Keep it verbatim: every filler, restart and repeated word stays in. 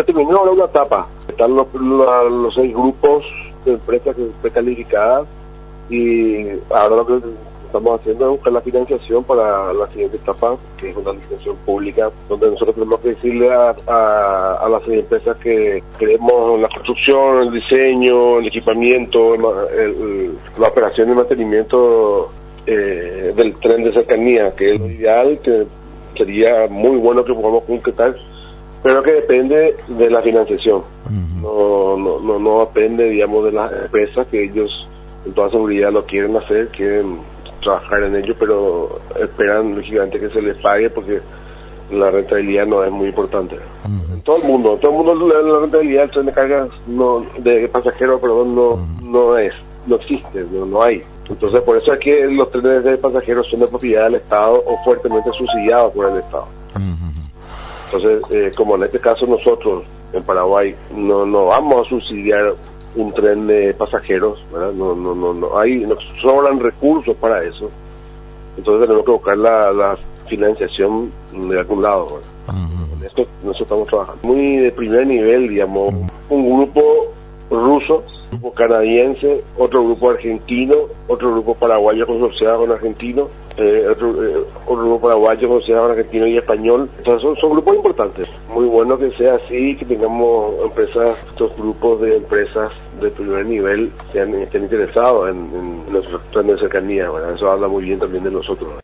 se terminó ahora una etapa. Están los, los, los seis grupos de empresas que están calificadas y ahora lo que estamos haciendo es buscar la financiación para la siguiente etapa, que es una licitación pública, donde nosotros tenemos que decirle a, a, a las empresas que queremos la construcción, el diseño, el equipamiento, el, el, la operación y mantenimiento eh, del tren de cercanía, que es lo ideal, que sería muy bueno que podamos concretar, pero que depende de la financiación. No, no, no, no depende, digamos, de las empresas, que ellos con toda seguridad lo quieren hacer, quieren trabajar en ello, pero esperan lógicamente que se les pague, porque la rentabilidad no es muy importante. Uh-huh. En todo el mundo, en todo el mundo la, la rentabilidad del tren de cargas, no, de pasajeros, perdón, no, uh-huh. no es, no existe, no, no hay. Entonces, por eso es que los trenes de pasajeros son de propiedad del Estado o fuertemente subsidiados por el Estado. Uh-huh. Entonces, eh, como en este caso nosotros en Paraguay no, no vamos a subsidiar un tren de pasajeros, ¿verdad? No, no, no, no hay, nos sobran recursos para eso. Entonces tenemos que buscar la, la financiación de algún lado, ¿verdad? Uh-huh. En esto, en eso estamos trabajando. Muy de primer nivel, digamos, uh-huh. Un grupo ruso, un grupo canadiense, otro grupo argentino, otro grupo paraguayo consorciado con argentino, eh, otro, eh, otro grupo paraguayo consorciado con argentino y español. Entonces son, son grupos importantes. Muy bueno que sea así, que tengamos empresas, estos grupos de empresas de primer nivel sean, estén interesados en, en nuestros trenes de cercanía, ¿verdad? Eso habla muy bien también de nosotros.